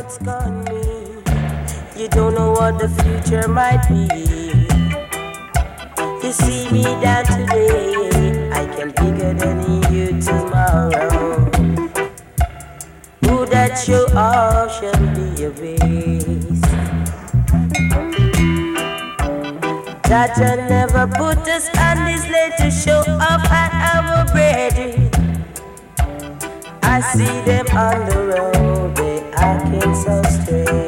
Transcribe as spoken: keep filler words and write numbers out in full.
what's gone me. You don't know what the future might be. You see me down today, I can be bigger than you tomorrow. Who that show off shall be your base. Jaja never put us on this late to show off at our ready. I see them on the road, they acting so strange.